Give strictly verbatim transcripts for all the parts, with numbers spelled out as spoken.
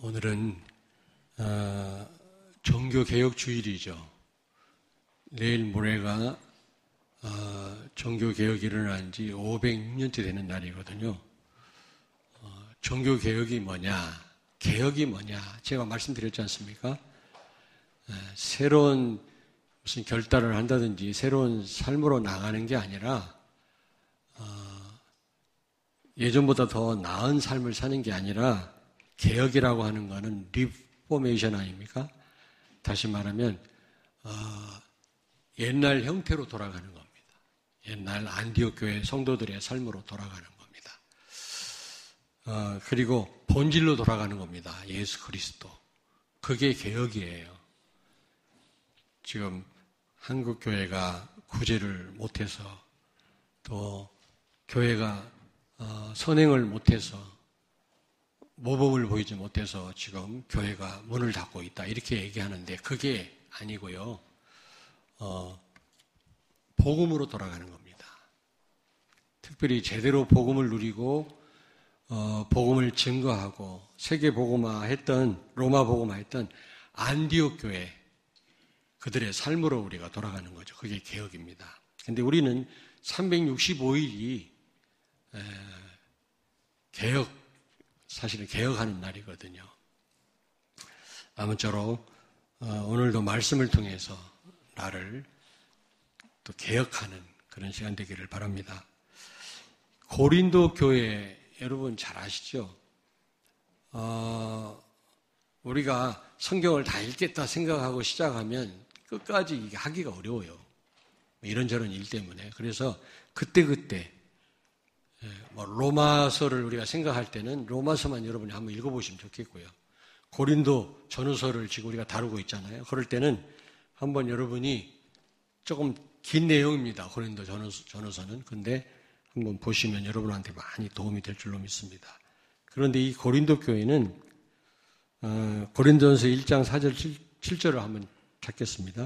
오늘은 어, 종교개혁주일이죠. 내일 모레가 어, 종교개혁이 일어난 지 오백육 년째 되는 날이거든요. 어, 종교개혁이 뭐냐, 개혁이 뭐냐, 제가 말씀드렸지 않습니까? 에, 새로운 무슨 결단을 한다든지 새로운 삶으로 나가는 게 아니라 어, 예전보다 더 나은 삶을 사는 게 아니라 개혁이라고 하는 것은 리포메이션 아닙니까? 다시 말하면 어, 옛날 형태로 돌아가는 겁니다. 옛날 안디옥 교회 성도들의 삶으로 돌아가는 겁니다. 어, 그리고 본질로 돌아가는 겁니다. 예수 그리스도. 그게 개혁이에요. 지금 한국 교회가 구제를 못해서 또 교회가 어, 선행을 못해서 모범을 보이지 못해서 지금 교회가 문을 닫고 있다 이렇게 얘기하는데 그게 아니고요. 어, 복음으로 돌아가는 겁니다. 특별히 제대로 복음을 누리고 어, 복음을 증거하고 세계 복음화했던 로마 복음화했던 안디옥 교회 그들의 삶으로 우리가 돌아가는 거죠. 그게 개혁입니다. 근데 우리는 삼백육십오 일이 에, 개혁, 사실은 개혁하는 날이거든요. 아무쪼록 어, 오늘도 말씀을 통해서 나를 또 개혁하는 그런 시간 되기를 바랍니다. 고린도 교회 여러분 잘 아시죠? 어, 우리가 성경을 다 읽겠다 생각하고 시작하면 끝까지 이게 하기가 어려워요. 이런저런 일 때문에. 그래서 그때그때 뭐 로마서를 우리가 생각할 때는 로마서만 여러분이 한번 읽어보시면 좋겠고요. 고린도 전후서를 지금 우리가 다루고 있잖아요. 그럴 때는 한번 여러분이 조금 긴 내용입니다. 고린도 전후서, 전후서는. 근데 한번 보시면 여러분한테 많이 도움이 될 줄로 믿습니다. 그런데 이 고린도 교회는 어, 고린도전서 일 장 사 절 칠 절을 한번 찾겠습니다.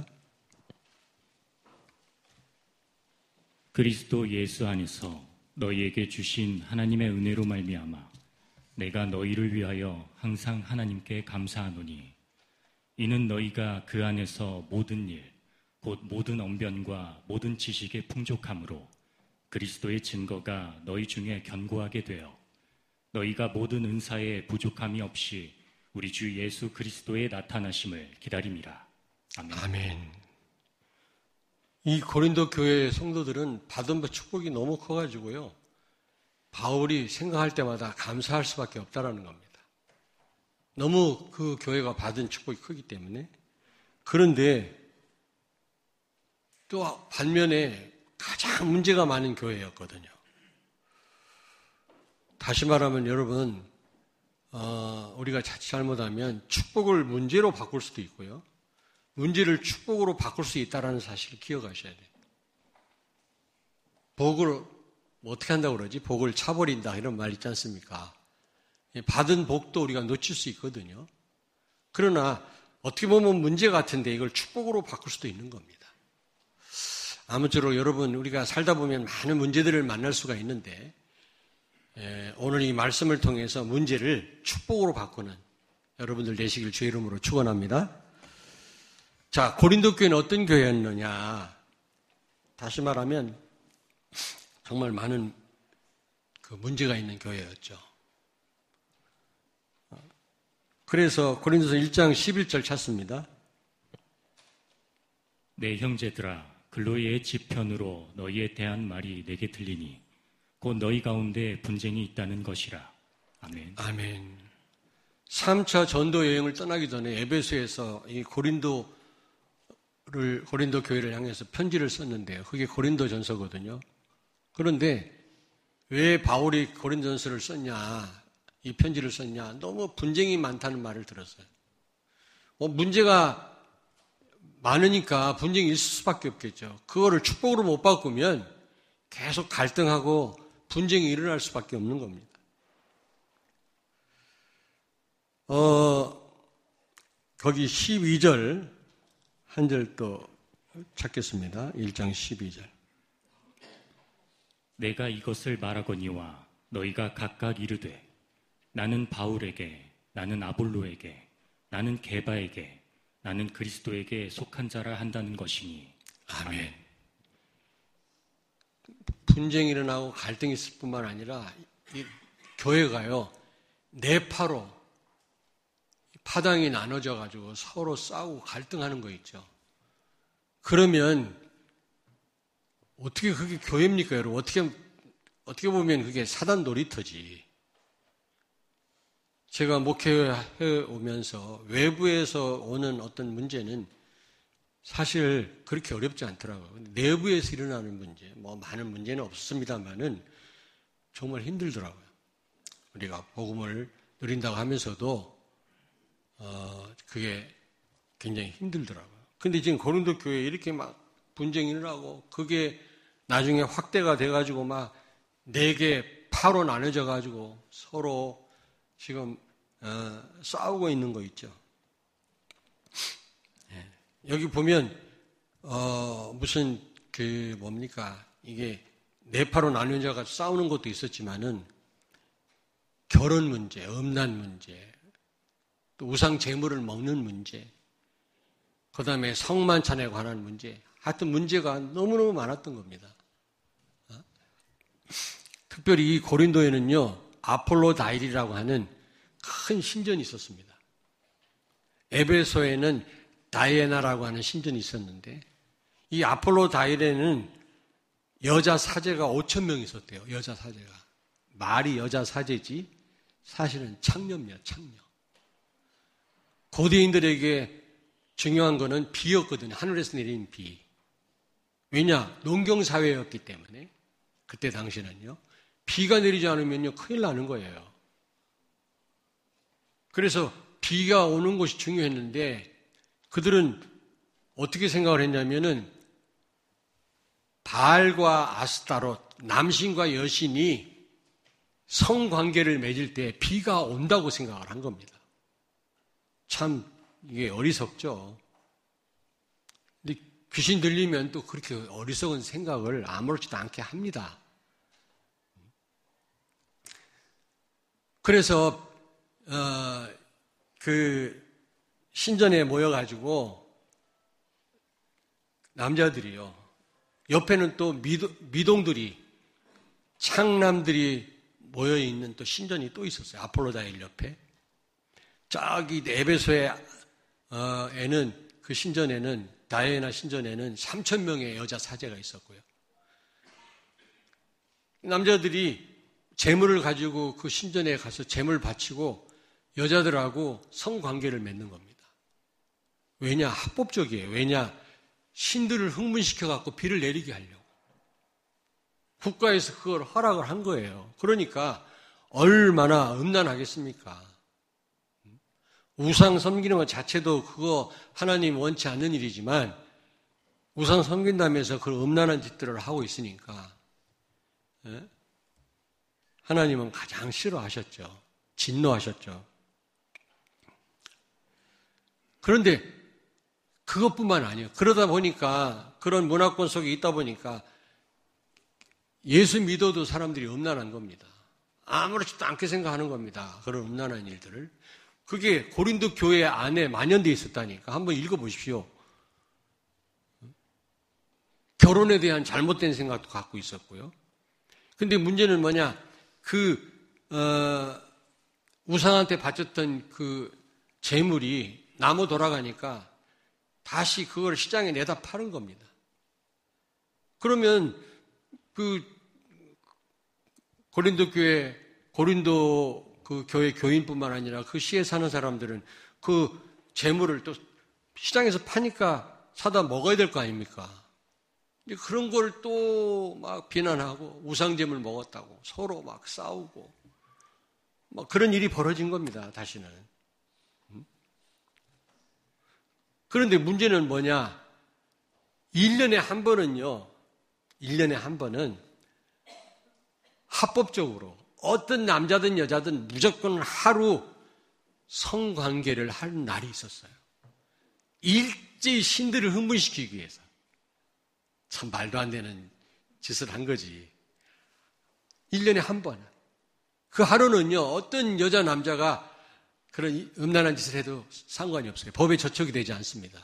그리스도 예수 안에서 너희에게 주신 하나님의 은혜로 말미암아 내가 너희를 위하여 항상 하나님께 감사하노니 이는 너희가 그 안에서 모든 일 곧 모든 언변과 모든 지식의 풍족함으로 그리스도의 증거가 너희 중에 견고하게 되어 너희가 모든 은사에 부족함이 없이 우리 주 예수 그리스도의 나타나심을 기다림이라. 아멘. 아멘. 이 고린도 교회 성도들은 받은 축복이 너무 커가지고요. 바울이 생각할 때마다 감사할 수밖에 없다라는 겁니다. 너무 그 교회가 받은 축복이 크기 때문에. 그런데 또 반면에 가장 문제가 많은 교회였거든요. 다시 말하면 여러분, 어, 우리가 자칫 잘못하면 축복을 문제로 바꿀 수도 있고요. 문제를 축복으로 바꿀 수 있다는 사실을 기억하셔야 돼요. 복을 어떻게 한다고 그러지? 복을 차버린다 이런 말 있지 않습니까? 받은 복도 우리가 놓칠 수 있거든요. 그러나 어떻게 보면 문제 같은데 이걸 축복으로 바꿀 수도 있는 겁니다. 아무쪼록 여러분 우리가 살다 보면 많은 문제들을 만날 수가 있는데 에, 오늘 이 말씀을 통해서 문제를 축복으로 바꾸는 여러분들 되시길 주의 이름으로 축원합니다. 자, 고린도 교회는 어떤 교회였느냐? 다시 말하면 정말 많은 그 문제가 있는 교회였죠. 그래서 고린도서 일 장 십일 절 찾습니다. 내 형제들아 글로이의 지편으로 너희에 대한 말이 내게 들리니 곧 너희 가운데 분쟁이 있다는 것이라. 아멘. 아멘. 삼 차 전도 여행을 떠나기 전에 에베소에서 이 고린도 를, 고린도 교회를 향해서 편지를 썼는데요. 그게 고린도 전서거든요. 그런데 왜 바울이 고린도 전서를 썼냐, 이 편지를 썼냐, 너무 분쟁이 많다는 말을 들었어요. 뭐 문제가 많으니까 분쟁이 있을 수밖에 없겠죠. 그거를 축복으로 못 바꾸면 계속 갈등하고 분쟁이 일어날 수밖에 없는 겁니다. 어, 거기 십이 절 한 절 또 찾겠습니다. 일 장 십이 절. 내가 이것을 말하거니와 너희가 각각 이르되 나는 바울에게 나는 아볼로에게, 나는 게바에게, 나는 그리스도에게 속한 자라 한다는 것이니. 아멘. 아멘. 분쟁이 일어나고 갈등이 있을 뿐만 아니라 이 교회가요, 네파로 파당이 나눠져 가지고 서로 싸우고 갈등하는 거 있죠. 그러면 어떻게 그게 교회입니까, 여러분? 어떻게 어떻게 보면 그게 사단 놀이터지. 제가 목회해 오면서 외부에서 오는 어떤 문제는 사실 그렇게 어렵지 않더라고요. 근데 내부에서 일어나는 문제, 뭐 많은 문제는 없습니다만은 정말 힘들더라고요. 우리가 복음을 누린다고 하면서도 어, 그게 굉장히 힘들더라고요. 근데 지금 고린도 교회에 이렇게 막 분쟁이 일어나고 그게 나중에 확대가 돼가지고 막 네 개 파로 나눠져가지고 서로 지금 어, 싸우고 있는 거 있죠. 네. 여기 보면 어, 무슨 그 뭡니까 이게 네 파로 나눠져가 싸우는 것도 있었지만은 결혼 문제, 음란 문제, 또 우상 제물을 먹는 문제, 그 다음에 성만찬에 관한 문제, 하여튼 문제가 너무너무 많았던 겁니다. 어? 특별히 이 고린도에는요, 아폴로다일이라고 하는 큰 신전이 있었습니다. 에베소에는 다이애나라고 하는 신전이 있었는데, 이 아폴로다일에는 여자 사제가 오천 명 있었대요. 여자 사제가. 말이 여자 사제지 사실은 창녀입니다. 창녀. 고대인들에게 중요한 거는 비였거든요. 하늘에서 내린 비. 왜냐? 농경사회였기 때문에 그때 당시는요. 비가 내리지 않으면요. 큰일 나는 거예요. 그래서 비가 오는 것이 중요했는데 그들은 어떻게 생각을 했냐면은 바알과 아스타롯, 남신과 여신이 성관계를 맺을 때 비가 온다고 생각을 한 겁니다. 참 이게 어리석죠. 근데 귀신 들리면 또 그렇게 어리석은 생각을 아무렇지도 않게 합니다. 그래서 어, 그 신전에 모여가지고 남자들이요. 옆에는 또 미도, 미동들이 창남들이 모여있는 또 신전이 또 있었어요. 아폴로다일 옆에. 저기 에베소에 어, 에는 그 신전에는 다이애나 신전에는 삼천 명의 여자 사제가 있었고요. 남자들이 재물을 가지고 그 신전에 가서 재물 바치고 여자들하고 성관계를 맺는 겁니다. 왜냐? 합법적이에요. 왜냐? 신들을 흥분시켜갖고 비를 내리게 하려고. 국가에서 그걸 허락을 한 거예요. 그러니까 얼마나 음란하겠습니까? 우상 섬기는 것 자체도 그거 하나님 원치 않는 일이지만 우상 섬긴다면서 그런 음란한 짓들을 하고 있으니까 하나님은 가장 싫어하셨죠. 진노하셨죠. 그런데 그것뿐만 아니에요. 그러다 보니까 그런 문화권 속에 있다 보니까 예수 믿어도 사람들이 음란한 겁니다. 아무렇지도 않게 생각하는 겁니다. 그런 음란한 일들을. 그게 고린도 교회 안에 만연되어 있었다니까. 한번 읽어보십시오. 결혼에 대한 잘못된 생각도 갖고 있었고요. 근데 문제는 뭐냐? 그 어, 우상한테 바쳤던 그 재물이 나무 돌아가니까 다시 그걸 시장에 내다 파는 겁니다. 그러면 그 고린도 교회, 고린도 그 교회 교인뿐만 아니라 그 시에 사는 사람들은 그 재물을 또 시장에서 파니까 사다 먹어야 될 거 아닙니까? 그런 걸 또 막 비난하고 우상잼을 먹었다고 서로 막 싸우고 막 그런 일이 벌어진 겁니다. 다시는. 그런데 문제는 뭐냐? 일 년에 한 번은요. 일 년에 한 번은 합법적으로 어떤 남자든 여자든 무조건 하루 성관계를 하는 날이 있었어요. 일제히 신들을 흥분시키기 위해서. 참 말도 안 되는 짓을 한 거지. 일 년에 한 번. 그 하루는요, 어떤 여자 남자가 그런 음란한 짓을 해도 상관이 없어요. 법에 저촉이 되지 않습니다.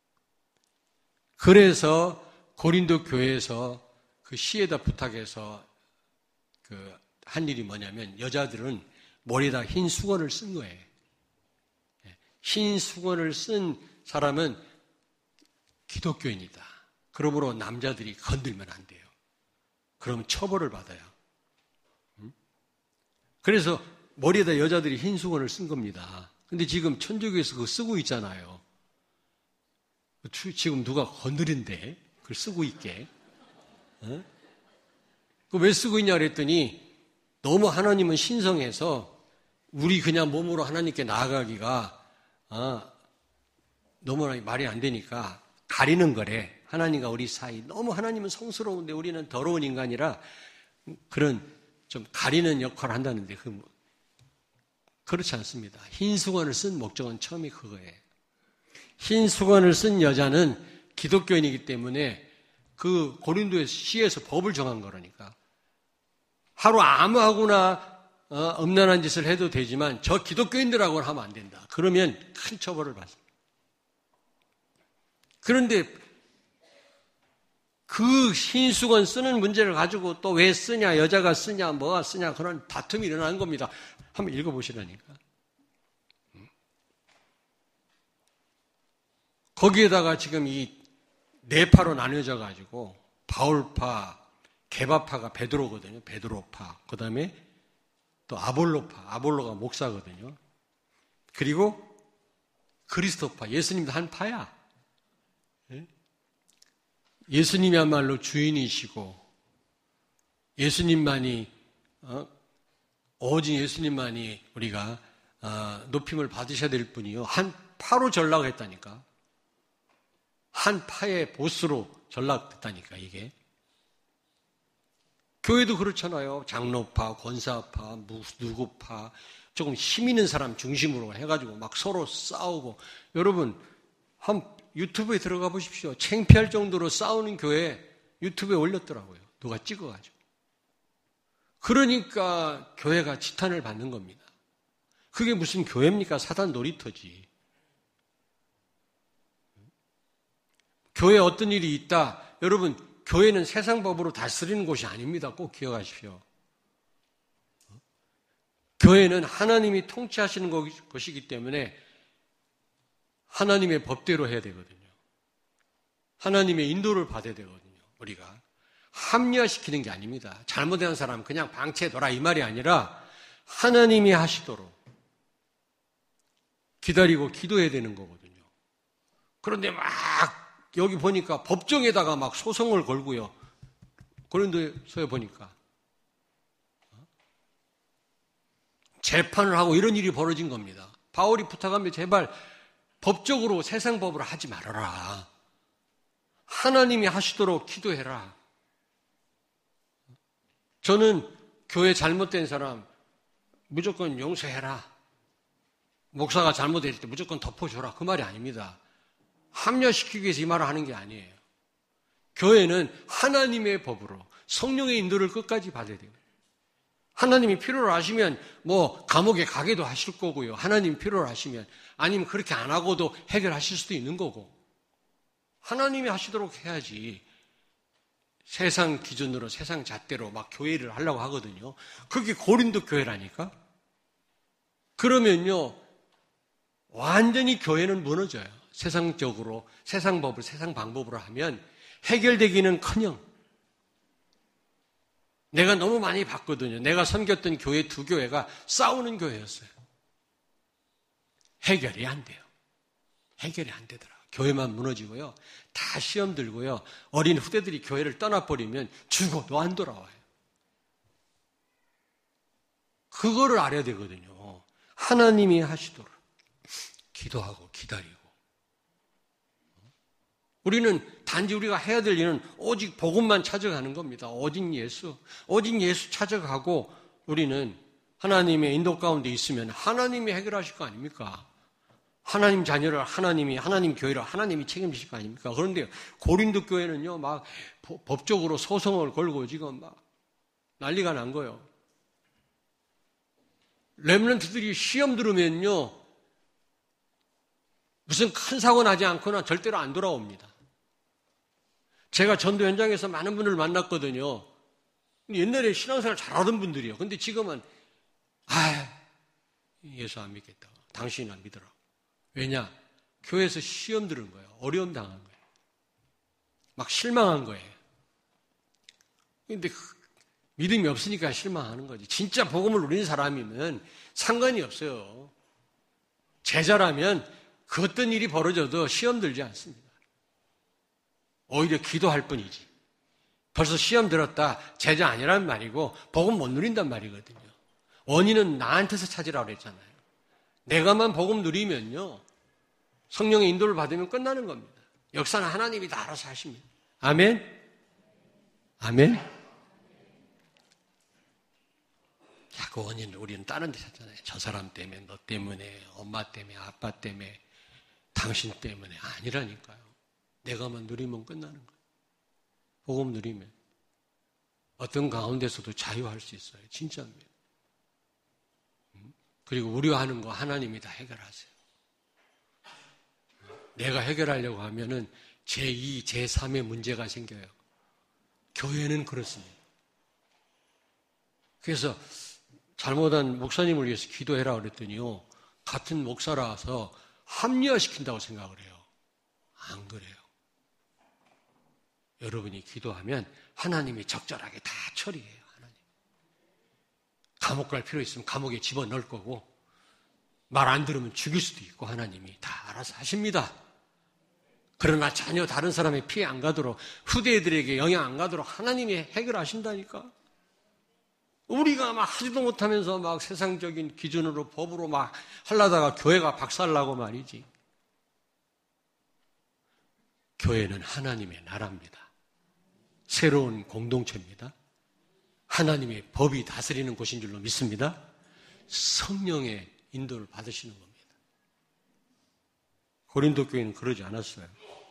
그래서 고린도 교회에서 그 시에다 부탁해서 그 한 일이 뭐냐면 여자들은 머리에다 흰 수건을 쓴 거예요. 흰 수건을 쓴 사람은 기독교인이다. 그러므로 남자들이 건들면 안 돼요. 그러면 처벌을 받아요. 그래서 머리에다 여자들이 흰 수건을 쓴 겁니다. 근데 지금 천주교에서 그거 쓰고 있잖아요. 지금 누가 건드린대? 그걸 쓰고 있게. 어? 그 왜 쓰고 있냐 그랬더니 너무 하나님은 신성해서 우리 그냥 몸으로 하나님께 나아가기가 어, 너무 말이 안 되니까 가리는 거래. 하나님과 우리 사이. 너무 하나님은 성스러운데 우리는 더러운 인간이라 그런 좀 가리는 역할을 한다는데 그 그렇지 않습니다. 흰 수건을 쓴 목적은 처음이 그거예요. 흰 수건을 쓴 여자는 기독교인이기 때문에 그 고린도의 시에서 법을 정한 거라니까. 하루 아무하고나 어, 음란한 짓을 해도 되지만 저 기독교인들하고는 하면 안 된다. 그러면 큰 처벌을 받습니다. 그런데 그 흰 수건 쓰는 문제를 가지고 또 왜 쓰냐, 여자가 쓰냐, 뭐가 쓰냐 그런 다툼이 일어나는 겁니다. 한번 읽어보시라니까. 거기에다가 지금 이 네 파로 나뉘어져 가지고 바울파, 게바파가 베드로거든요. 베드로파. 그 다음에 또 아볼로파. 아볼로가 목사거든요. 그리고 그리스도파. 예수님도 한 파야. 예수님이야말로 주인이시고 예수님만이 어? 오직 예수님만이 우리가 어, 높임을 받으셔야 될 뿐이요. 한 파로 전락했다니까. 한 파의 보스로 전락됐다니까 이게. 교회도 그렇잖아요. 장로파, 권사파, 누구파, 조금 힘 있는 사람 중심으로 해가지고 막 서로 싸우고. 여러분 한 유튜브에 들어가 보십시오. 창피할 정도로 싸우는 교회 유튜브에 올렸더라고요. 누가 찍어가지고. 그러니까 교회가 지탄을 받는 겁니다. 그게 무슨 교회입니까? 사단 놀이터지. 교회에 어떤 일이 있다. 여러분, 교회는 세상 법으로 다스리는 곳이 아닙니다. 꼭 기억하십시오. 교회는 하나님이 통치하시는 것이기 때문에 하나님의 법대로 해야 되거든요. 하나님의 인도를 받아야 되거든요. 우리가 합리화시키는 게 아닙니다. 잘못한 사람 그냥 방치해둬라 이 말이 아니라 하나님이 하시도록 기다리고 기도해야 되는 거거든요. 그런데 막 여기 보니까 법정에다가 막 소송을 걸고요. 고린도서에 보니까 재판을 하고 이런 일이 벌어진 겁니다. 바울이 부탁하면 제발 법적으로 세상 법으로 하지 말아라. 하나님이 하시도록 기도해라. 저는 교회 잘못된 사람 무조건 용서해라. 목사가 잘못했을 때 무조건 덮어줘라. 그 말이 아닙니다. 합리화시키기 위해서 이 말을 하는 게 아니에요. 교회는 하나님의 법으로 성령의 인도를 끝까지 받아야 돼요. 하나님이 필요로 하시면 뭐 감옥에 가게도 하실 거고요. 하나님이 필요로 하시면 아니면 그렇게 안 하고도 해결하실 수도 있는 거고. 하나님이 하시도록 해야지. 세상 기준으로 세상 잣대로 막 교회를 하려고 하거든요. 그게 고린도 교회라니까. 그러면요 완전히 교회는 무너져요. 세상적으로 세상 법을 세상 방법으로 하면 해결되기는커녕. 내가 너무 많이 봤거든요. 내가 섬겼던 교회 두 교회가 싸우는 교회였어요. 해결이 안 돼요. 해결이 안 되더라. 교회만 무너지고요. 다 시험 들고요. 어린 후대들이 교회를 떠나버리면 죽어도 안 돌아와요. 그거를 알아야 되거든요. 하나님이 하시도록 기도하고 기다리고. 우리는 단지 우리가 해야 될 일은 오직 복음만 찾아가는 겁니다. 오직 예수. 오직 예수 찾아가고 우리는 하나님의 인도 가운데 있으면 하나님이 해결하실 거 아닙니까? 하나님 자녀를 하나님이, 하나님 교회를 하나님이 책임지실 거 아닙니까? 그런데 고린도 교회는요, 막 법적으로 소송을 걸고 지금 막 난리가 난 거예요. 렘넌트들이 시험 들으면요, 무슨 큰 사고 나지 않거나 절대로 안 돌아옵니다. 제가 전도 현장에서 많은 분을 만났거든요. 옛날에 신앙생활 잘하던 분들이요. 근데 지금은 아, 예수 안 믿겠다. 당신이 안 믿어라. 왜냐? 교회에서 시험 들은 거예요. 어려움 당한 거예요. 막 실망한 거예요. 근데 믿음이 없으니까 실망하는 거지. 진짜 복음을 누린 사람이면 상관이 없어요. 제자라면 그 어떤 일이 벌어져도 시험 들지 않습니다. 오히려 기도할 뿐이지. 벌써 시험 들었다. 제자 아니란 말이고 복음 못 누린단 말이거든요. 원인은 나한테서 찾으라고 그랬잖아요. 내가만 복음 누리면요. 성령의 인도를 받으면 끝나는 겁니다. 역사는 하나님이 다 알아서 하십니다. 아멘? 아멘? 야, 그 원인을 우리는 다른 데 찾잖아요. 저 사람 때문에, 너 때문에, 엄마 때문에, 아빠 때문에, 당신 때문에. 아니라니까요. 내가만 누리면 끝나는 거예요. 복음 누리면. 어떤 가운데서도 자유할 수 있어요. 진짜입니다. 그리고 우려하는 거 하나님이 다 해결하세요. 내가 해결하려고 하면은 제이, 제삼의 문제가 생겨요. 교회는 그렇습니다. 그래서 잘못한 목사님을 위해서 기도해라 그랬더니요. 같은 목사라서 합리화시킨다고 생각을 해요. 안 그래요. 여러분이 기도하면 하나님이 적절하게 다 처리해요. 하나님. 감옥 갈 필요 있으면 감옥에 집어넣을 거고 말 안 들으면 죽일 수도 있고 하나님이 다 알아서 하십니다. 그러나 전혀 다른 사람의 피해 안 가도록 후대들에게 영향 안 가도록 하나님이 해결하신다니까. 우리가 막 하지도 못하면서 막 세상적인 기준으로 법으로 막 하려다가 교회가 박살나고 말이지. 교회는 하나님의 나라입니다. 새로운 공동체입니다. 하나님의 법이 다스리는 곳인 줄로 믿습니다. 성령의 인도를 받으시는 겁니다. 고린도 교회는 그러지 않았어요.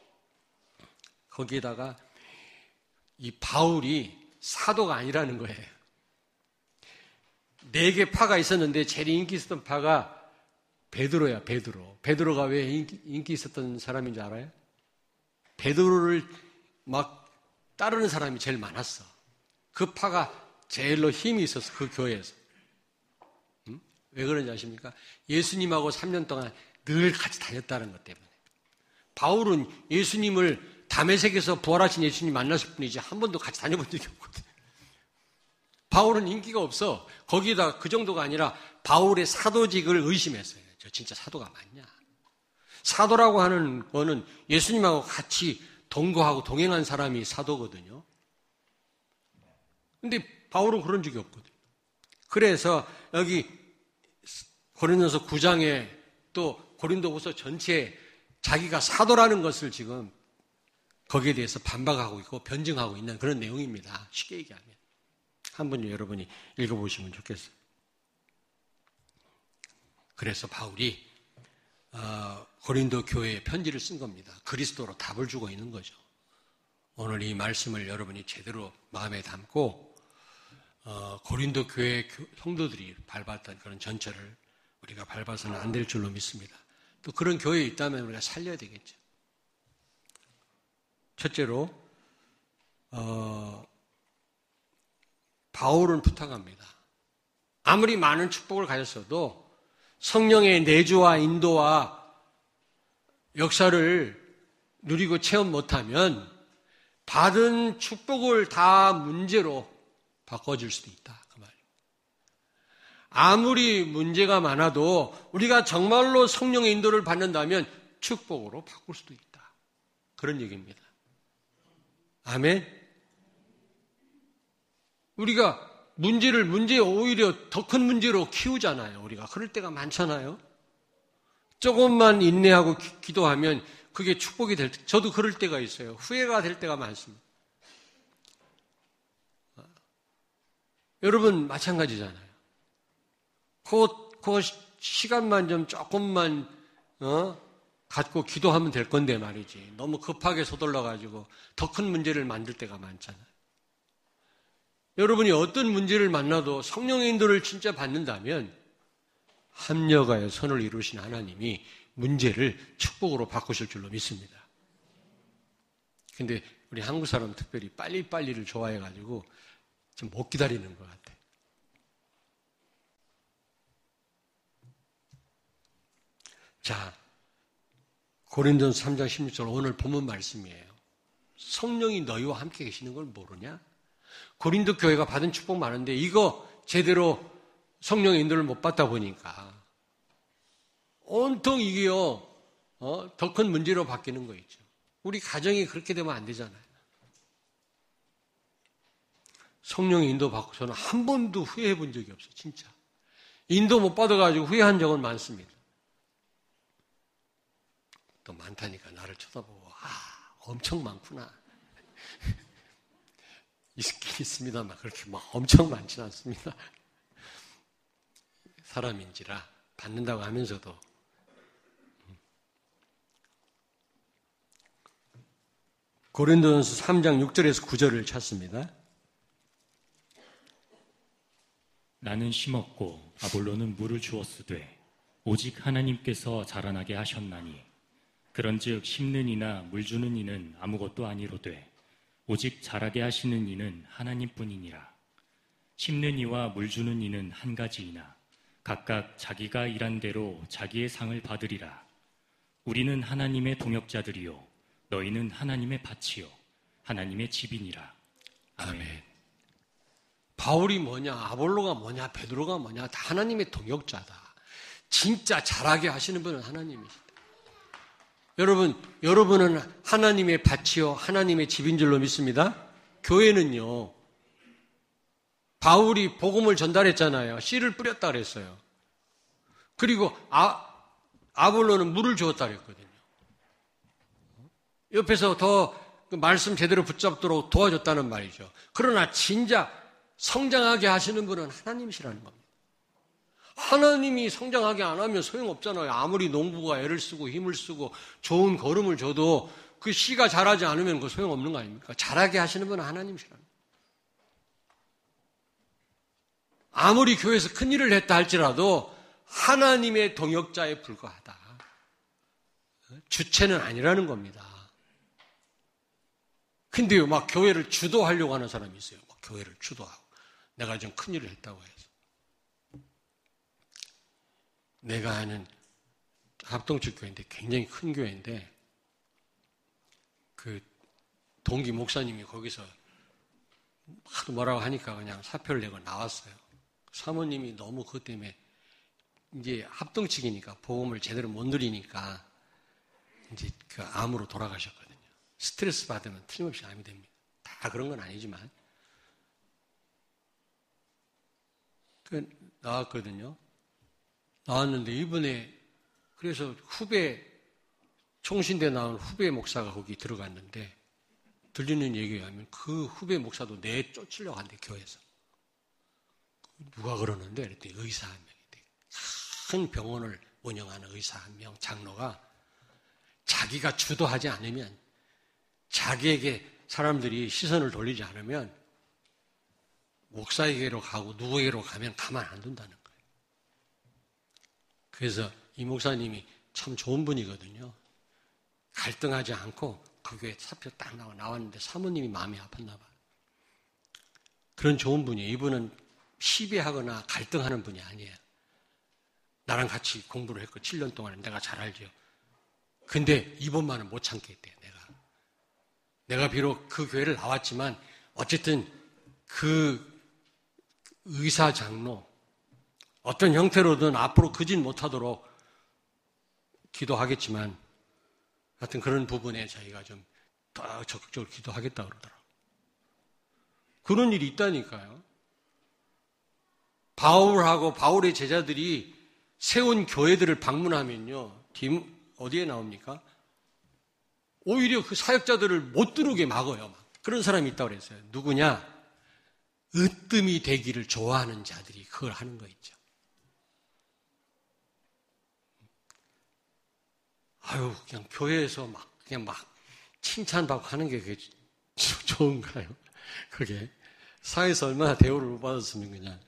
거기에다가 이 바울이 사도가 아니라는 거예요. 네 개 파가 있었는데 제일 인기 있었던 파가 베드로야, 베드로. 베드로가 왜 인기, 인기 있었던 사람인지 알아요? 베드로를 막 따르는 사람이 제일 많았어. 그 파가 제일로 힘이 있었어, 그 교회에서. 응? 왜 그런지 아십니까? 예수님하고 삼 년 동안 늘 같이 다녔다는 것 때문에. 바울은 예수님을 다메섹에서 부활하신 예수님 만났을 뿐이지 한 번도 같이 다녀본 적이 없거든. 바울은 인기가 없어. 거기다 그 정도가 아니라 바울의 사도직을 의심했어요. 저 진짜 사도가 맞냐? 사도라고 하는 거는 예수님하고 같이 동거하고 동행한 사람이 사도거든요. 근데 바울은 그런 적이 없거든요. 그래서 여기 고린도서 구 장에 또 고린도후서 전체에 자기가 사도라는 것을 지금 거기에 대해서 반박하고 있고 변증하고 있는 그런 내용입니다. 쉽게 얘기하면. 한번 여러분이 읽어보시면 좋겠어요. 그래서 바울이 어, 고린도 교회에 편지를 쓴 겁니다. 그리스도로 답을 주고 있는 거죠. 오늘 이 말씀을 여러분이 제대로 마음에 담고 어, 고린도 교회 성도들이 밟았던 그런 전철을 우리가 밟아서는 안 될 줄로 믿습니다. 또 그런 교회에 있다면 우리가 살려야 되겠죠. 첫째로 어, 바울은 부탁합니다. 아무리 많은 축복을 가졌어도 성령의 내주와 인도와 역사를 누리고 체험 못하면 받은 축복을 다 문제로 바꿔줄 수도 있다. 그 말이에요. 아무리 문제가 많아도 우리가 정말로 성령의 인도를 받는다면 축복으로 바꿀 수도 있다. 그런 얘기입니다. 아멘. 우리가 문제를 문제 오히려 더 큰 문제로 키우잖아요. 우리가 그럴 때가 많잖아요. 조금만 인내하고 기, 기도하면 그게 축복이 될 때, 저도 그럴 때가 있어요. 후회가 될 때가 많습니다. 여러분 마찬가지잖아요. 그, 그 시간만 좀 조금만 어? 갖고 기도하면 될 건데 말이지. 너무 급하게 서둘러가지고 더 큰 문제를 만들 때가 많잖아요. 여러분이 어떤 문제를 만나도 성령의 인도를 진짜 받는다면 합력하여 선을 이루신 하나님이 문제를 축복으로 바꾸실 줄로 믿습니다. 근데 우리 한국 사람 특별히 빨리빨리를 좋아해가지고 좀 못 기다리는 것 같아요. 자, 고린도전서 삼 장 십육 절 오늘 본문 말씀이에요. 성령이 너희와 함께 계시는 걸 모르냐? 고린도 교회가 받은 축복 많은데 이거 제대로 성령의 인도를 못 받다 보니까 온통 이게요, 어, 더 큰 문제로 바뀌는 거 있죠. 우리 가정이 그렇게 되면 안 되잖아요. 성령의 인도 받고 저는 한 번도 후회해 본 적이 없어요. 진짜. 인도 못 받아가지고 후회한 적은 많습니다. 또 많다니까 나를 쳐다보고 아 엄청 많구나. 있긴 있습니다만 그렇게 막 엄청 많지는 않습니다. 사람인지라 받는다고 하면서도 고린도전서 삼 장 육 절에서 구 절을 찾습니다. 나는 심었고 아볼로는 물을 주었으되 오직 하나님께서 자라나게 하셨나니 그런즉 심는 이나 물 주는 이는 아무것도 아니로되 오직 자라게 하시는 이는 하나님뿐이니라. 심는 이와 물 주는 이는 한 가지이나 각각 자기가 일한 대로 자기의 상을 받으리라. 우리는 하나님의 동역자들이요 너희는 하나님의 밭이요 하나님의 집이니라. 아멘. 아멘. 바울이 뭐냐, 아볼로가 뭐냐, 베드로가 뭐냐, 다 하나님의 동역자다. 진짜 잘하게 하시는 분은 하나님이시다. 여러분, 여러분은 하나님의 밭이요 하나님의 집인 줄로 믿습니다. 교회는요, 바울이 복음을 전달했잖아요. 씨를 뿌렸다 그랬어요. 그리고 아, 아볼로는 물을 주었다 그랬거든요. 옆에서 더 그 말씀 제대로 붙잡도록 도와줬다는 말이죠. 그러나 진짜 성장하게 하시는 분은 하나님이시라는 겁니다. 하나님이 성장하게 안 하면 소용없잖아요. 아무리 농부가 애를 쓰고 힘을 쓰고 좋은 거름을 줘도 그 씨가 자라지 않으면 그 소용없는 거 아닙니까? 자라게 하시는 분은 하나님이시라는 겁니다. 아무리 교회에서 큰일을 했다 할지라도 하나님의 동역자에 불과하다. 주체는 아니라는 겁니다. 근데요, 막 교회를 주도하려고 하는 사람이 있어요. 막 교회를 주도하고. 내가 좀 큰일을 했다고 해서. 내가 아는 합동측 교회인데 굉장히 큰 교회인데 그 동기 목사님이 거기서 하도 뭐라고 하니까 그냥 사표를 내고 나왔어요. 사모님이 너무 그것 때문에 이제 합동측이니까 보험을 제대로 못 누리니까 이제 그 암으로 돌아가셨거든요. 스트레스 받으면 틀림없이 암이 됩니다. 다 그런 건 아니지만 그 나왔거든요. 나왔는데 이번에 그래서 후배 총신대 나온 후배 목사가 거기 들어갔는데 들리는 얘기에 하면 그 후배 목사도 내 쫓으려고 한대 교회에서. 누가 그러는데 그랬더니 의사 한 명인데 큰 병원을 운영하는 의사 한 명 장로가 자기가 주도하지 않으면 자기에게 사람들이 시선을 돌리지 않으면 목사에게로 가고 누구에게로 가면 가만 안 둔다는 거예요. 그래서 이 목사님이 참 좋은 분이거든요. 갈등하지 않고 그 교회 사표 딱 나와 나왔는데 사모님이 마음이 아팠나 봐요. 그런 좋은 분이에요. 이분은 시비하거나 갈등하는 분이 아니에요. 나랑 같이 공부를 했고 칠 년 동안 내가 잘 알죠. 근데 이번만은 못 참겠대요. 내가. 내가 비록 그 교회를 나왔지만 어쨌든 그 의사 장로 어떤 형태로든 앞으로 그 짓 못하도록 기도하겠지만 하여튼 그런 부분에 저희가 좀 더 적극적으로 기도하겠다 그러더라고요. 그런 일이 있다니까요. 바울하고 바울의 제자들이 세운 교회들을 방문하면요. 어디에 나옵니까? 오히려 그 사역자들을 못 들어오게 막아요. 그런 사람이 있다고 그랬어요. 누구냐? 으뜸이 되기를 좋아하는 자들이 그걸 하는 거 있죠. 아유, 그냥 교회에서 막, 그냥 막 칭찬받고 하는 게 그게 좋은가요? 그게. 사회에서 얼마나 대우를 못 받았으면 그냥.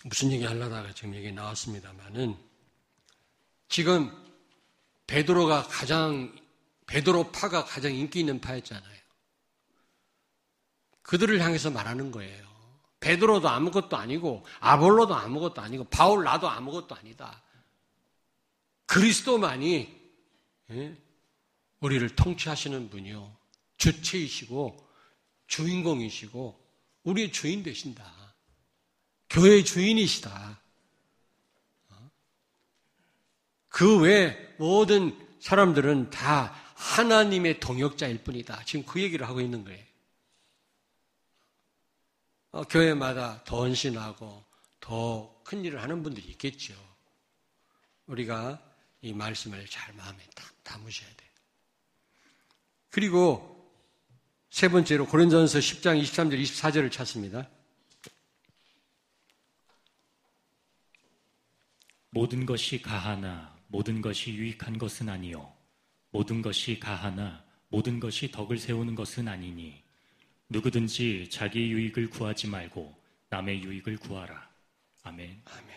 무슨 얘기 하려다가 지금 얘기 나왔습니다만은 지금 베드로가 가장 베드로파가 가장 인기 있는 파였잖아요. 그들을 향해서 말하는 거예요. 베드로도 아무것도 아니고 아볼로도 아무것도 아니고 바울 나도 아무것도 아니다. 그리스도만이 예? 우리를 통치하시는 분이요. 주체이시고 주인공이시고 우리의 주인 되신다. 교회의 주인이시다. 그 외 모든 사람들은 다 하나님의 동역자일 뿐이다. 지금 그 얘기를 하고 있는 거예요. 어, 교회마다 더 헌신하고 더 큰 일을 하는 분들이 있겠죠. 우리가 이 말씀을 잘 마음에 딱 담으셔야 돼요. 그리고 세 번째로 고린도전서 십 장 이십삼 절 이십사 절을 찾습니다. 모든 것이 가하나 모든 것이 유익한 것은 아니요 모든 것이 가하나 모든 것이 덕을 세우는 것은 아니니 누구든지 자기 유익을 구하지 말고 남의 유익을 구하라. 아멘. 아멘.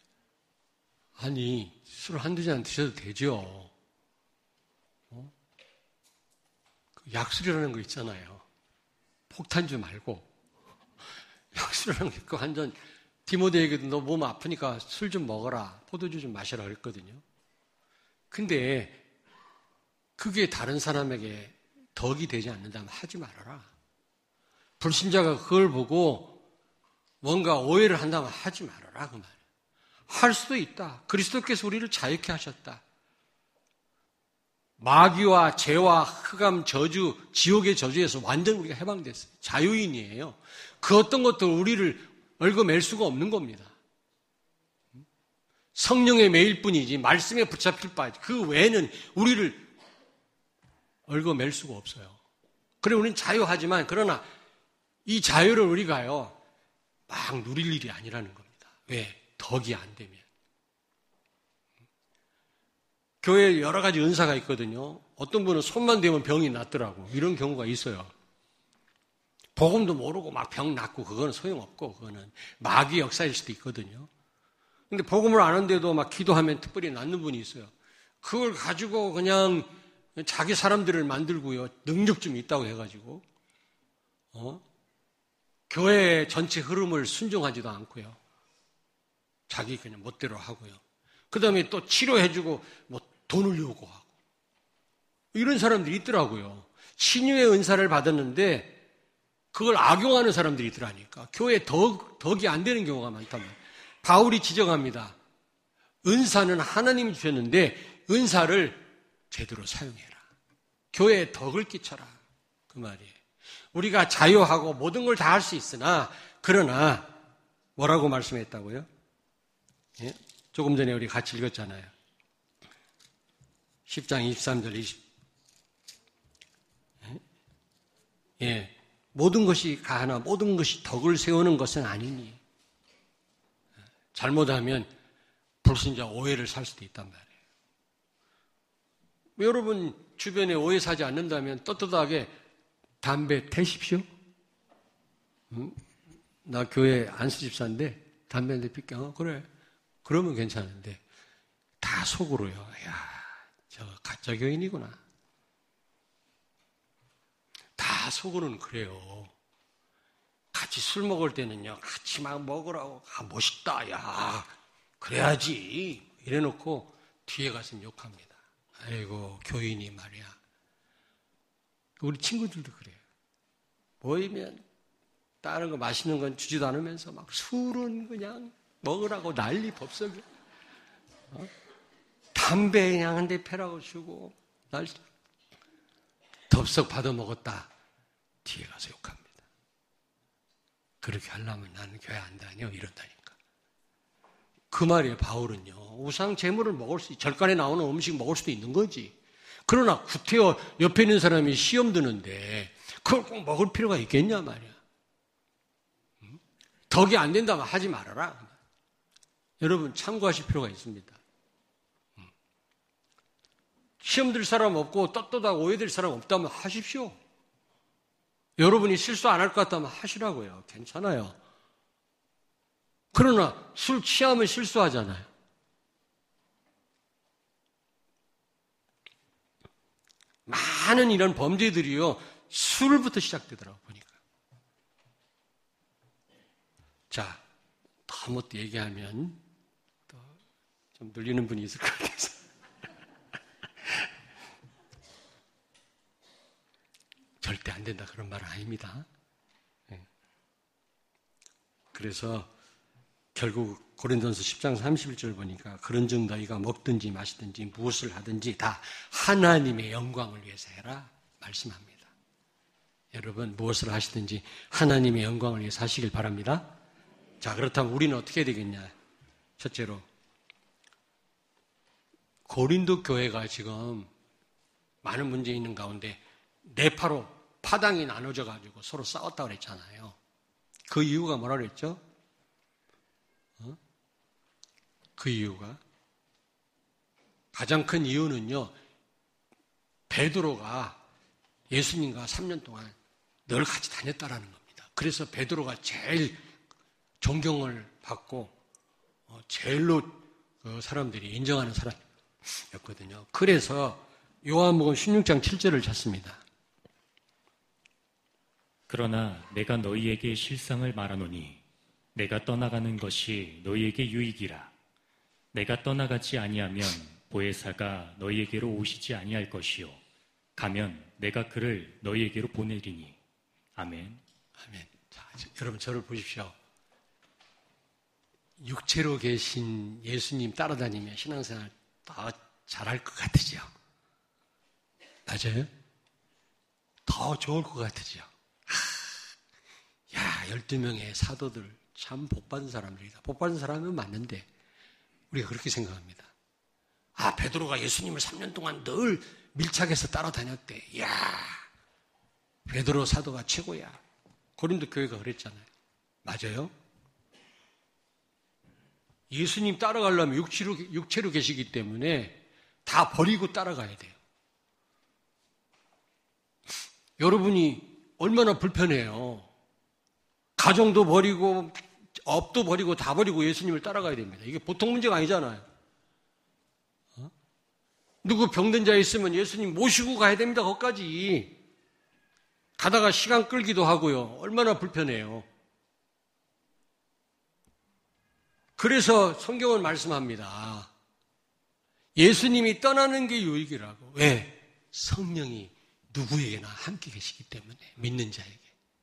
아니 술 한두 잔 드셔도 되죠. 어? 그 약술이라는 거 있잖아요. 폭탄주 말고 약술이라는 거 있고 한 잔 디모데에게도 너 몸 아프니까 술 좀 먹어라. 포도주 좀 마셔라 그랬거든요. 근데 그게 다른 사람에게 덕이 되지 않는다면 하지 말아라. 불신자가 그걸 보고 뭔가 오해를 한다면 하지 말아라 그 말이에요. 할 수도 있다. 그리스도께서 우리를 자유케 하셨다. 마귀와 죄와 흑암, 저주, 지옥의 저주에서 완전 우리가 해방됐어요. 자유인이에요. 그 어떤 것도 우리를 얽어맬 수가 없는 겁니다. 성령의 매일 뿐이지 말씀에 붙잡힐 바 그 외에는 우리를 얽어맬 수가 없어요. 그래 우리는 자유하지만 그러나 이 자유를 우리가요 막 누릴 일이 아니라는 겁니다. 왜? 덕이 안 되면. 교회에 여러 가지 은사가 있거든요. 어떤 분은 손만 대면 병이 낫더라고. 이런 경우가 있어요. 복음도 모르고 막 병 낫고 그거는 소용없고 그거는 마귀 역사일 수도 있거든요. 근데 복음을 아는데도 막 기도하면 특별히 낫는 분이 있어요. 그걸 가지고 그냥 자기 사람들을 만들고요. 능력 좀 있다고 해가지고 어? 교회의 전체 흐름을 순종하지도 않고요. 자기 그냥 멋대로 하고요. 그 다음에 또 치료해주고 뭐 돈을 요구하고 이런 사람들이 있더라고요. 신유의 은사를 받았는데 그걸 악용하는 사람들이 있더라니까. 교회에 덕, 덕이 안 되는 경우가 많단 말이에요. 바울이 지적합니다. 은사는 하나님이 주셨는데 은사를 제대로 사용해라. 교회에 덕을 끼쳐라. 그 말이에요. 우리가 자유하고 모든 걸 다 할 수 있으나 그러나 뭐라고 말씀했다고요? 예? 조금 전에 우리 같이 읽었잖아요. 십 장 이십삼 절 이십. 예? 예. 모든 것이 가하나 모든 것이 덕을 세우는 것은 아니니. 잘못하면 불신자 오해를 살 수도 있단 말이에요. 여러분 주변에 오해 사지 않는다면 떳떳하게 담배 태십시오. 응? 나 교회 안수집사인데 담배 한 대 피게. 어, 그래. 그러면 괜찮은데 다 속으로요. 야, 저 가짜 교인이구나. 다 속으로는 그래요. 같이 술 먹을 때는요. 같이 막 먹으라고. 아, 멋있다. 야, 그래야지. 이래놓고 뒤에 가서 욕합니다. 아이고 교인이 말이야. 우리 친구들도 그래요. 모이면 다른 거 맛있는 건 주지도 않으면서 막 술은 그냥 먹으라고 난리 법석이. 어? 담배 그냥 한 대 패라고 주고 날 덥석 받아 먹었다. 뒤에 가서 욕합니다. 그렇게 하려면 나는 교회 안 다녀 이런다니까. 그 말이에요. 바울은요. 우상 제물을 먹을 수, 절간에 나오는 음식 먹을 수도 있는 거지. 그러나 구태여 옆에 있는 사람이 시험 드는데 그걸 꼭 먹을 필요가 있겠냐 말이야. 응? 덕이 안 된다면 하지 말아라. 여러분 참고하실 필요가 있습니다. 응. 시험 들 사람 없고 떳떳하고 오해될 사람 없다면 하십시오. 여러분이 실수 안 할 것 같다면 하시라고요. 괜찮아요. 그러나 술 취하면 실수하잖아요. 많은 이런 범죄들이요, 술부터 시작되더라고, 보니까. 자, 너무 또 얘기하면 또 좀 눌리는 분이 있을 것 같아서. 절대 안 된다, 그런 말은 아닙니다. 그래서 결국 고린도전서 십 장 삼십일 절 보니까 그런즉 너희가 먹든지 마시든지 무엇을 하든지 다 하나님의 영광을 위해서 해라 말씀합니다. 여러분 무엇을 하시든지 하나님의 영광을 위해서 하시길 바랍니다. 자, 그렇다면 우리는 어떻게 해야 되겠냐? 첫째로 고린도 교회가 지금 많은 문제 있는 가운데 네파로 파당이 나눠져 가지고 서로 싸웠다고 그랬잖아요. 그 이유가 뭐라 그랬죠? 어? 그 이유가 가장 큰 이유는요, 베드로가 예수님과 삼 년 동안 늘 같이 다녔다라는 겁니다. 그래서 베드로가 제일 존경을 받고 제일로 그 사람들이 인정하는 사람이었거든요. 그래서 요한복음 십육 장 칠 절을 찾습니다. 그러나 내가 너희에게 실상을 말하노니 내가 떠나가는 것이 너희에게 유익이라. 내가 떠나가지 아니하면 보혜사가 너희에게로 오시지 아니할 것이요 가면 내가 그를 너희에게로 보내리니. 아멘. 아멘. 자, 여러분 저를 보십시오. 육체로 계신 예수님 따라다니면 신앙생활 더 잘할 것 같으죠? 맞아요? 더 좋을 것 같으죠? 야, 열두 명의 사도들 참 복받은 사람들이다. 복받은 사람은 맞는데 우리가 그렇게 생각합니다. 아, 베드로가 예수님을 삼 년 동안 늘 밀착해서 따라다녔대. 야, 베드로 사도가 최고야. 고린도 교회가 그랬잖아요. 맞아요? 예수님 따라가려면 육체로, 육체로 계시기 때문에 다 버리고 따라가야 돼요. 여러분이 얼마나 불편해요. 가정도 버리고 업도 버리고 다 버리고 예수님을 따라가야 됩니다. 이게 보통 문제가 아니잖아요. 어? 누구 병든 자 있으면 예수님 모시고 가야 됩니다. 거기까지. 가다가 시간 끌기도 하고요. 얼마나 불편해요. 그래서 성경은 말씀합니다. 예수님이 떠나는 게 유익이라고. 왜? 성령이 누구에게나 함께 계시기 때문에, 믿는 자에게.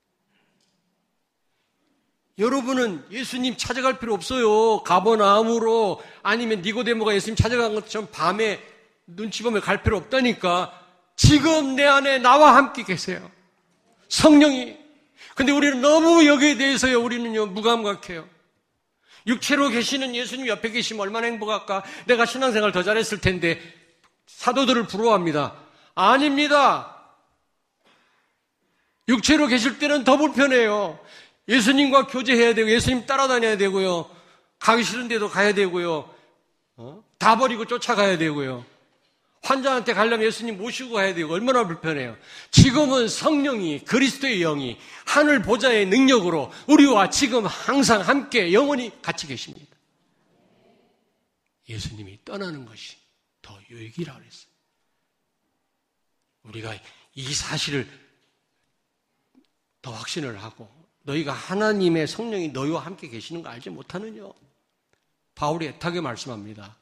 여러분은 예수님 찾아갈 필요 없어요. 가버나움으로 아니면 니고데모가 예수님 찾아간 것처럼 밤에 눈치 보며 갈 필요 없다니까. 지금 내 안에 나와 함께 계세요. 성령이. 근데 우리는 너무 여기에 대해서요, 우리는요, 무감각해요. 육체로 계시는 예수님 옆에 계시면 얼마나 행복할까? 내가 신앙생활 더 잘했을 텐데. 사도들을 부러워합니다. 아닙니다. 육체로 계실 때는 더 불편해요. 예수님과 교제해야 되고 예수님 따라다녀야 되고요. 가기 싫은 데도 가야 되고요. 어? 다 버리고 쫓아가야 되고요. 환자한테 가려면 예수님 모시고 가야 되고 얼마나 불편해요. 지금은 성령이, 그리스도의 영이 하늘 보좌의 능력으로 우리와 지금 항상 함께 영원히 같이 계십니다. 예수님이 떠나는 것이 더 유익이라고 그랬어요. 우리가 이 사실을 더 확신을 하고, 너희가 하나님의 성령이 너희와 함께 계시는 거 알지 못하느냐? 바울이 애타게 말씀합니다.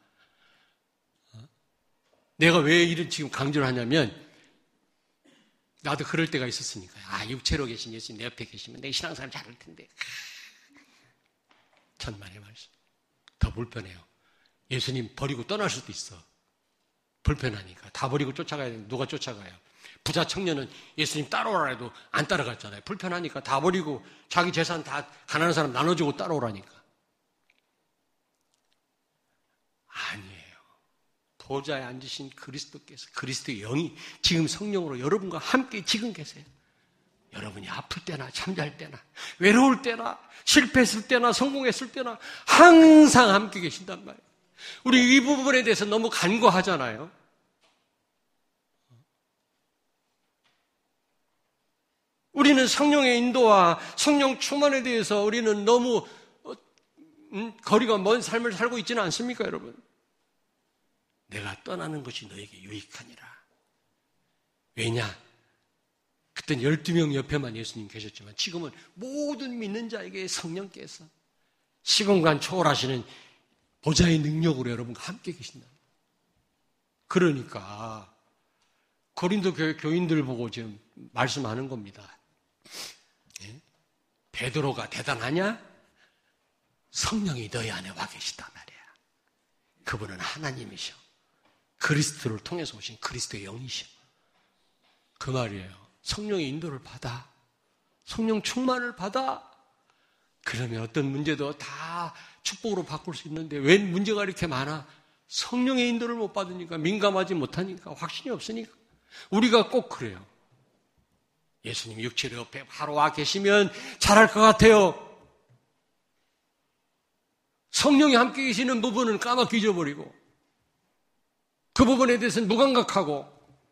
내가 왜 이런 지금 강조를 하냐면, 나도 그럴 때가 있었으니까요. 아, 육체로 계신 예수님 내 옆에 계시면 내 신앙생활 잘할 텐데. 천만의 말씀. 더 불편해요. 예수님 버리고 떠날 수도 있어. 불편하니까. 다 버리고 쫓아가야 되는데 누가 쫓아가요? 부자 청년은 예수님 따라오라 해도 안 따라갔잖아요. 불편하니까 다 버리고 자기 재산 다 가난한 사람 나눠주고 따라오라니까. 아니에요. 보좌에 앉으신 그리스도께서, 그리스도의 영이 지금 성령으로 여러분과 함께 지금 계세요. 여러분이 아플 때나 잠잘 때나 외로울 때나 실패했을 때나 성공했을 때나 항상 함께 계신단 말이에요. 우리 이 부분에 대해서 너무 간과하잖아요. 우리는 성령의 인도와 성령 충만에 대해서 우리는 너무 음, 거리가 먼 삶을 살고 있지는 않습니까, 여러분? 내가 떠나는 것이 너에게 유익하니라. 왜냐? 그땐 열두 명 옆에만 예수님 계셨지만 지금은 모든 믿는 자에게 성령께서 시공간 초월하시는 보좌의 능력으로 여러분과 함께 계신다. 그러니까 고린도 교회 교인들 보고 지금 말씀하는 겁니다. 예? 베드로가 대단하냐? 성령이 너희 안에 와 계시단 말이야. 그분은 하나님이셔. 그리스도를 통해서 오신 그리스도의 영이셔. 그 말이에요. 성령의 인도를 받아. 성령 충만을 받아. 그러면 어떤 문제도 다 축복으로 바꿀 수 있는데 왜 문제가 이렇게 많아? 성령의 인도를 못 받으니까, 민감하지 못하니까, 확신이 없으니까. 우리가 꼭 그래요. 예수님 육체 옆에 바로 와 계시면 잘할 것 같아요. 성령이 함께 계시는 부분은 까맣게 잊어버리고 그 부분에 대해서는 무감각하고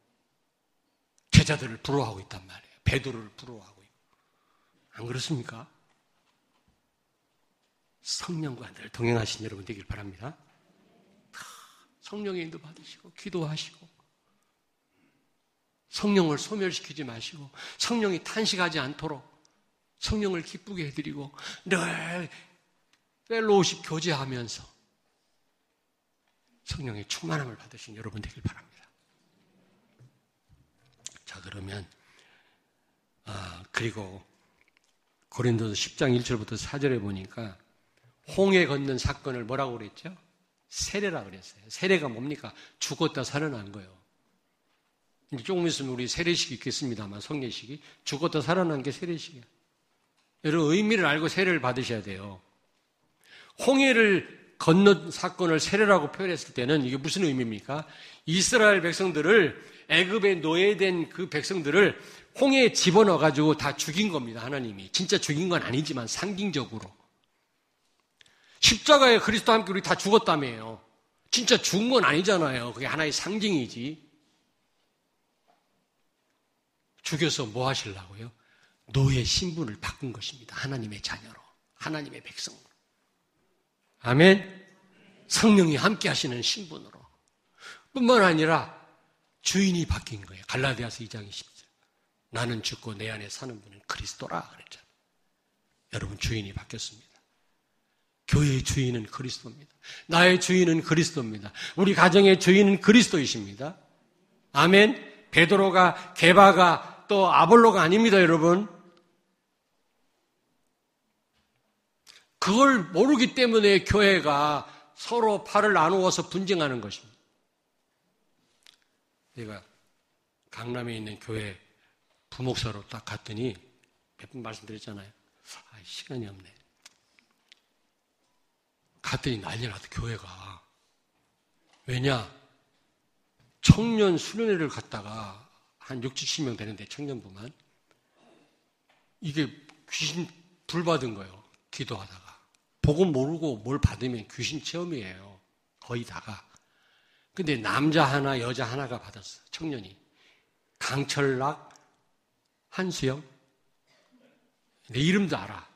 제자들을 부러워하고 있단 말이에요. 베드로를 부러워하고 있고. 안 그렇습니까? 성령과 늘 동행하신 여러분 되길 바랍니다. 성령의 인도 받으시고 기도하시고 성령을 소멸시키지 마시고 성령이 탄식하지 않도록 성령을 기쁘게 해드리고 늘 펠로우십 교제하면서 성령의 충만함을 받으신 여러분 되길 바랍니다. 자, 그러면 아, 그리고 고린도서 십 장 일 절부터 사 절에 보니까 홍해 건넌 사건을 뭐라고 그랬죠? 세례라고 그랬어요. 세례가 뭡니까? 죽었다 살아난 거예요. 이제 조금 있으면 우리 세례식이 있겠습니다만 성례식이 죽었다 살아난 게 세례식이에요. 여러분 의미를 알고 세례를 받으셔야 돼요. 홍해를 건넌 사건을 세례라고 표현했을 때는 이게 무슨 의미입니까? 이스라엘 백성들을 애굽에 노예된 그 백성들을 홍해에 집어넣어가지고 다 죽인 겁니다. 하나님이. 진짜 죽인 건 아니지만 상징적으로. 십자가에 그리스도 함께 우리 다 죽었다며요. 진짜 죽은 건 아니잖아요. 그게 하나의 상징이지. 죽여서 뭐 하시려고요? 노예 신분을 바꾼 것입니다. 하나님의 자녀로. 하나님의 백성으로. 아멘. 성령이 함께 하시는 신분으로. 뿐만 아니라 주인이 바뀐 거예요. 갈라디아서 이 장 이십 절. 나는 죽고 내 안에 사는 분은 그리스도라 그랬잖아요. 여러분 주인이 바뀌었습니다. 교회의 주인은 그리스도입니다. 나의 주인은 그리스도입니다. 우리 가정의 주인은 그리스도이십니다. 아멘. 베드로가 게바가 또 아볼로가 아닙니다, 여러분. 그걸 모르기 때문에 교회가 서로 팔을 나누어서 분쟁하는 것입니다. 제가 강남에 있는 교회 부목사로 딱 갔더니 몇 번 말씀드렸잖아요. 아, 시간이 없네. 갔더니 난리 나도 교회가. 왜냐? 청년 수련회를 갔다가 한 육십, 칠십 명 되는데 청년부만 이게 귀신 불 받은 거예요. 기도하다가. 복음 모르고 뭘 받으면 귀신 체험이에요. 거의 다가. 근데 남자 하나 여자 하나가 받았어. 청년이. 강철락, 한수영. 내 이름도 알아.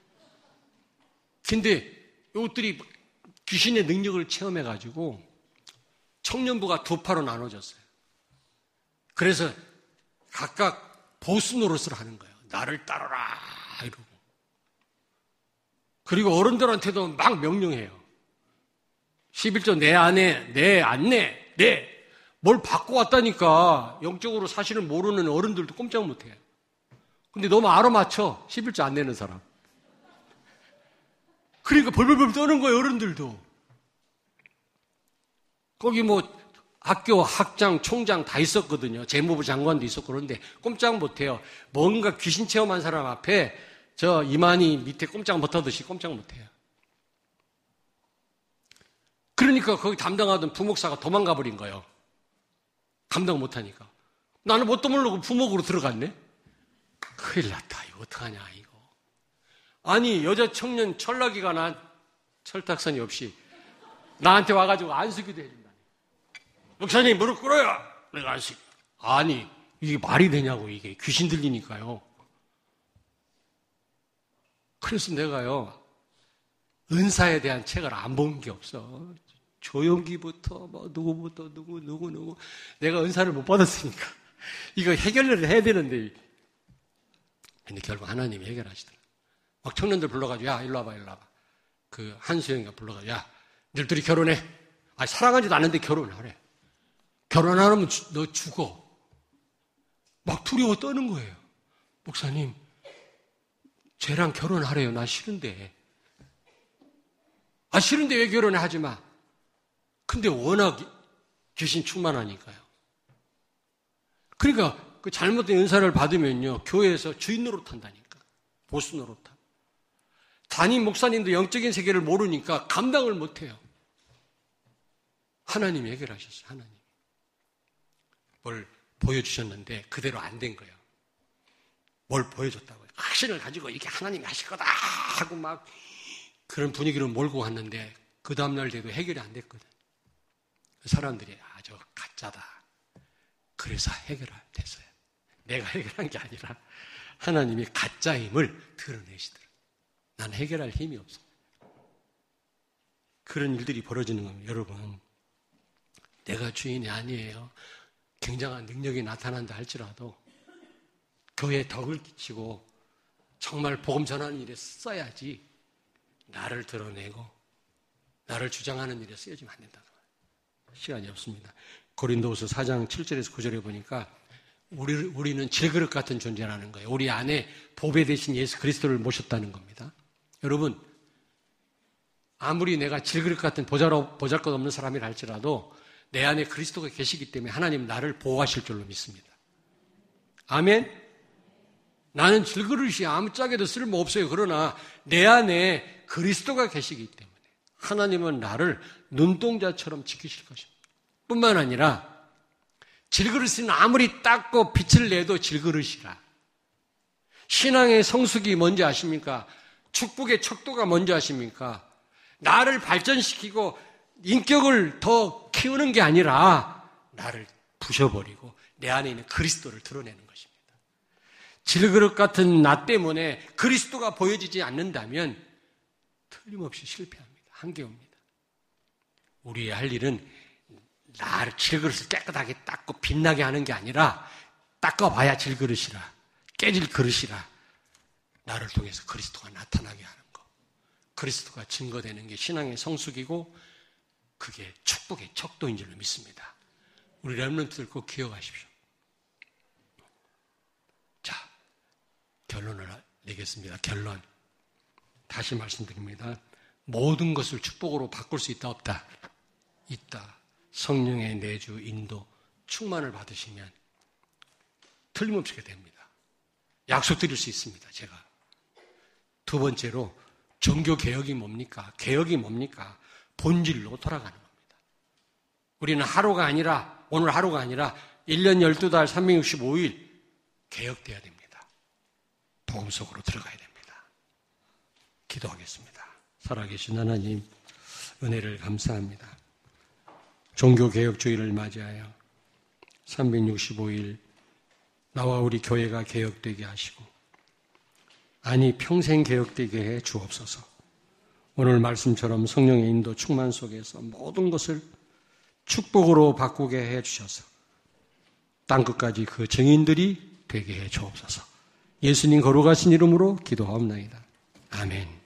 근데 이것들이 귀신의 능력을 체험해가지고 청년부가 두 파로 나눠졌어요. 그래서 각각 보스 노릇을 하는 거예요. 나를 따르라 이러고. 그리고 어른들한테도 막 명령해요. 십일 조 내 안에 내 안내 내 뭘 받고 왔다니까. 영적으로 사실을 모르는 어른들도 꼼짝 못해요. 근데 너무 알아맞혀. 십일 조 안 내는 사람. 그러니까 벌벌벌 떠는 거예요, 어른들도. 거기 뭐 학교 학장, 총장 다 있었거든요. 재무부 장관도 있었고. 그런데 꼼짝 못해요. 뭔가 귀신 체험한 사람 앞에 저 이만희 밑에 꼼짝 못하듯이 꼼짝 못해요. 그러니까 거기 담당하던 부목사가 도망가 버린 거예요. 감당 못하니까. 나는 뭣도 모르고 부목으로 들어갔네. 큰일 났다. 이거 어떡하냐 이거. 아니 여자 청년 철락이가 난 철딱선이 없이 나한테 와가지고 안수기도 해준다. 목사님 무릎 꿇어요. 내가 안수기. 아니 이게 말이 되냐고. 이게 귀신 들리니까요. 그래서 내가요 은사에 대한 책을 안 본 게 없어. 조용기부터 뭐 누구부터 누구 누구 누구 내가 은사를 못 받았으니까 이거 해결을 해야 되는데 근데 결국 하나님이 해결하시더라. 막 청년들 불러가지고 야 일로 와봐 일로 와봐. 그 한수영이가 불러가지고 야 너희들이 결혼해. 아 사랑하지도 않는데 결혼하래. 결혼 안 하면 주, 너 죽어. 막 두려워 떠는 거예요. 목사님 쟤랑 결혼하래요. 나 싫은데. 아 싫은데 왜 결혼해 하지 마. 근데 워낙 귀신 충만하니까요. 그러니까 그 잘못된 은사를 받으면요. 교회에서 주인 노릇한다니까. 보수 노릇하. 담임 목사님도 영적인 세계를 모르니까 감당을 못해요. 하나님이 해결하셨어요. 하나님. 뭘 보여주셨는데 그대로 안 된 거예요. 뭘 보여줬다고요. 확신을 가지고 이게 하나님이 하실 거다 하고 막 그런 분위기로 몰고 왔는데 그 다음날 돼도 해결이 안 됐거든. 사람들이 아, 저 가짜다. 그래서 해결됐어요. 내가 해결한 게 아니라 하나님이 가짜임을 드러내시더라. 난 해결할 힘이 없어. 그런 일들이 벌어지는 겁니다. 여러분, 내가 주인이 아니에요. 굉장한 능력이 나타난다 할지라도 교회에 덕을 끼치고 정말 복음 전하는 일에 써야지 나를 드러내고 나를 주장하는 일에 쓰여지면 안 된다. 시간이 없습니다. 고린도후서 사 장 칠 절에서 구 절에 보니까 우리, 우리는 질그릇 같은 존재라는 거예요. 우리 안에 보배 대신 예수 그리스도를 모셨다는 겁니다. 여러분, 아무리 내가 질그릇 같은 보잘것없는 사람이라 할지라도 내 안에 그리스도가 계시기 때문에 하나님 나를 보호하실 줄로 믿습니다. 아멘? 나는 질그릇이 아무짝에도 쓸모없어요. 그러나 내 안에 그리스도가 계시기 때문에 하나님은 나를 눈동자처럼 지키실 것입니다. 뿐만 아니라 질그릇은 아무리 닦고 빛을 내도 질그릇이라. 신앙의 성숙이 뭔지 아십니까? 축복의 척도가 뭔지 아십니까? 나를 발전시키고 인격을 더 키우는 게 아니라 나를 부셔버리고 내 안에 있는 그리스도를 드러내는 것입니다. 질그릇 같은 나 때문에 그리스도가 보여지지 않는다면 틀림없이 실패합니다. 한계입니다. 우리의 할 일은 나를 질그릇을 깨끗하게 닦고 빛나게 하는 게 아니라 닦아봐야 질그릇이라 깨질 그릇이라 나를 통해서 그리스도가 나타나게 하는 것. 그리스도가 증거되는 게 신앙의 성숙이고 그게 축복의 척도인 줄로 믿습니다. 우리 렘넌트들 꼭 기억하십시오. 자, 결론을 내겠습니다. 결론. 다시 말씀드립니다. 모든 것을 축복으로 바꿀 수 있다 없다? 있다. 성령의 내주, 인도, 충만을 받으시면 틀림없이 됩니다. 약속드릴 수 있습니다. 제가. 두 번째로 종교개혁이 뭡니까? 개혁이 뭡니까? 본질로 돌아가는 겁니다. 우리는 하루가 아니라 오늘 하루가 아니라 일 년 열두 달 삼백육십오 일 개혁돼야 됩니다. 복음 속으로 들어가야 됩니다. 기도하겠습니다. 살아계신 하나님 은혜를 감사합니다. 종교개혁주의를 맞이하여 삼백육십오 일 나와 우리 교회가 개혁되게 하시고 아니 평생 개혁되게 해 주옵소서. 오늘 말씀처럼 성령의 인도 충만 속에서 모든 것을 축복으로 바꾸게 해 주셔서 땅끝까지 그 증인들이 되게 해 주옵소서. 예수님 거룩하신 이름으로 기도하옵나이다. 아멘.